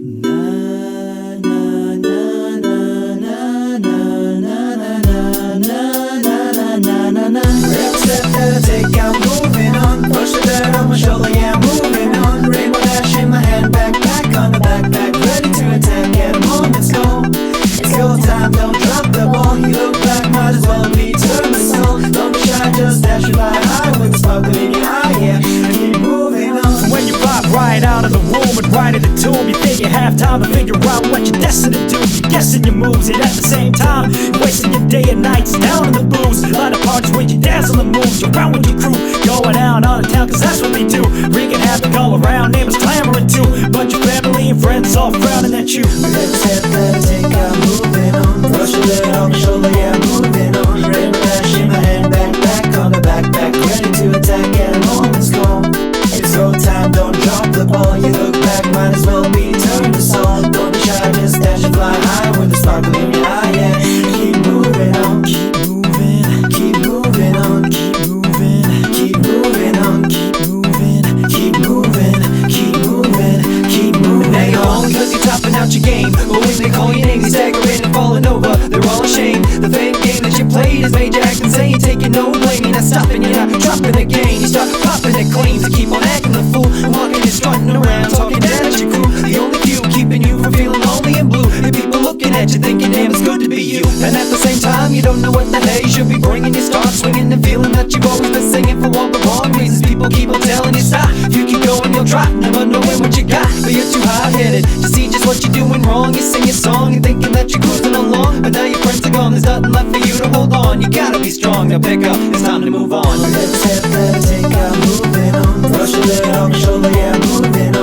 Every step that I take, I'm moving on. Push the dirt on my shoulder, yeah, I'm moving on. Rainbow dash in my hand, backpack on the backpack, ready to attack. Get 'em on, let's go. It's go time, don't drop the ball. You look back, might as well be turn the song. Don't be shy, just dash it by high with the sparkle in your eye, yeah. Keep moving on. When you pop right out of the womb and right in the tomb, you think you have time to figure out what you're destined to do. You're guessing your moves, and at the same time, you're wasting your day and nights down in the booze. Line of parties when you dance on the moves, you're around with your crew, going out on the town, cause that's what they do. Wreaking havoc all around, neighbors clamoring too. But your family and friends all frowning at you. Every step that I take, I'm moving on. Brush the dirt on my shoulder, yeah, I'm moving on. Rainbow dash in my hand, backpack on the backpack, ready to attack. Get 'em on, let's go. It's go time, don't drop the ball. You look back, might as well be turn the song. Don't be shy, just dash and fly high with the sparkle in your eye, yeah. Keep moving on, Keep moving, keep moving on, keep moving, keep moving on, keep moving, keep moving, keep moving, keep moving. Now you're on cause you're topping out your game, but when they call your name, you're staggering and falling over. They're all ashamed. The fake game that you played has made you act insane. Taking no blame, you're not stopping, you're not dropping the game. You start popping at claims to keep on acting the fool, and walking and strutting around, talking down at your crew. The only few keeping you from feeling lonely and blue, and people looking at you thinking, damn, it's good to be you. And at the same time, you don't know what the hell you should be bringing. You start swinging and feeling that you've always been singing for all the wrong reasons. People keep on telling you stop. You keep going, you'll drop, never knowing what you got. But you're too hot-headed to see just what you're doing wrong. You sing your song and thinking that you're cruising along, but now your friends are gone, there's nothing left for you to hold on. You gotta be strong, now pick up, it's time to move on. Every step that I take, I'm moving on. Brush the dirt on my shoulder, yeah, I'm moving on.